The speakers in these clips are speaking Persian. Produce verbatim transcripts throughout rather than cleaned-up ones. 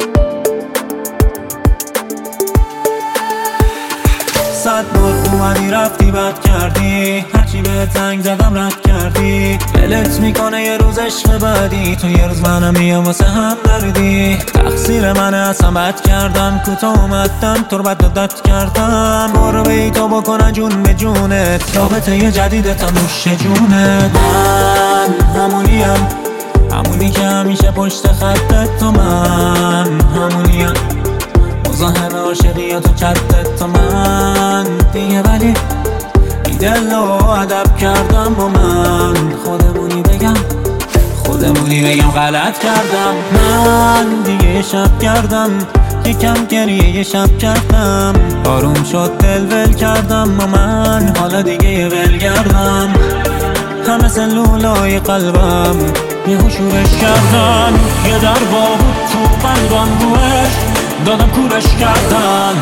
صد بار اومدی رفتی بد کردی، هرچی به تنگ زدم رد کردی. دلت میکنه یه روز عشق بعدی، تو یه روز منم میام واسه هم دردی. تقصیر منه اصلا بد کردم، کوتاه اومدم تو رو بد داد کردم. برو بی تو بکنه جون به جونت، رابطه یه جدید تا نوش جونت. من همونیم، همونی که همیشه پشت خطت، تو من همونیم، مزاحم عاشقی تو چتت، تو من دیگه. ولی بی دل و ادب کردم با من، خودمونی بگم خودمونی بگم غلط کردم. من دیگه یه شب کردم، یکم گریه یه شب کردم. آروم شد دل ول کردم با من، حالا دیگه یه ول کردم. همه سلولای قلبم یه شورش کردن، یه در بود تو قلبم روش دادم کورش کردن.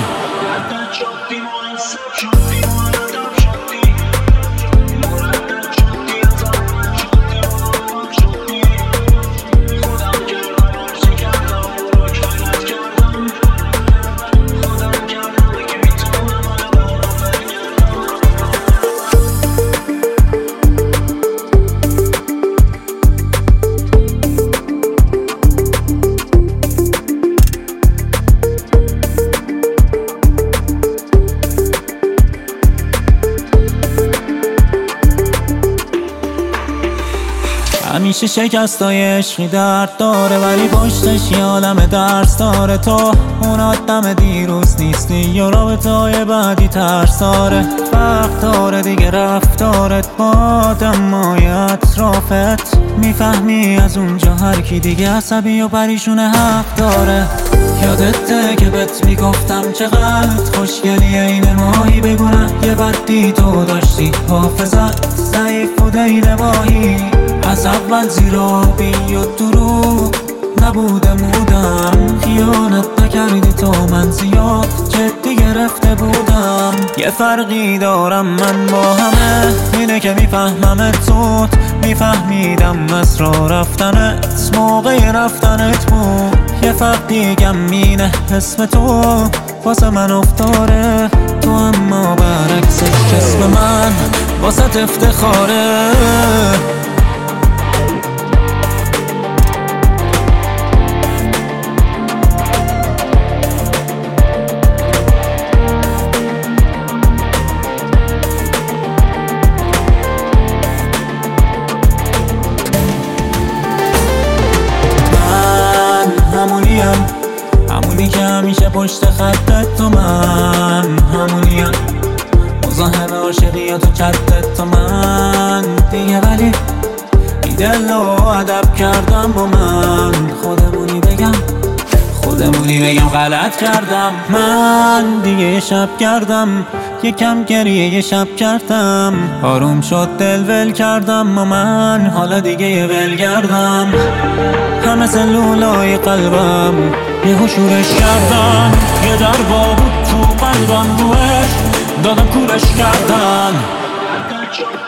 همیشه شکستای عشقی درد داره، ولی پشتش یه عالم درس داره. تو اون آدم دیروز نیستی، یا رابطه‌های بعدی ترس داره. فرق داره دیگه رفتارت با آدمای اطرافت، میفهمی از اونجا هر کی دیگه عصبی و پریشونه حق داره. یادته که بهت میگفتم چقدر خوشگلی این ماهی، بگونه یه بدی تو داشتی، حافظت ضعیف و دید ماهی. از اول زیرابی و دروغ نبوده مودم، خیانت نکردی تو، من زیاد جدی گرفته بودم. یه فرقی دارم من با همه، اینه که میفهممت زود، میفهمیدم اسرار رفتنت موقع رفتنت بود. یه فرق دیگم اینه اسم تو واسه من افتاره، تو اما برعکسش اسم من واسه افتخاره. همونی که همیشه پشت خطت، تو من همونیم، مزاحم عاشقی تو چتت، تو من دیگه. ولی بی دل و ادب کردم با من، خودمونی بگم خودمونی بگم غلط کردم. من دیگه یه شب کردم، یکم گریه یه شب کردم. آروم شد دل ول کردم با من، حالا دیگه یه ول کردم. همه سلولای قلبم یه شورش کردن، یه در بود تو قلبم روش دادم کورش کردن.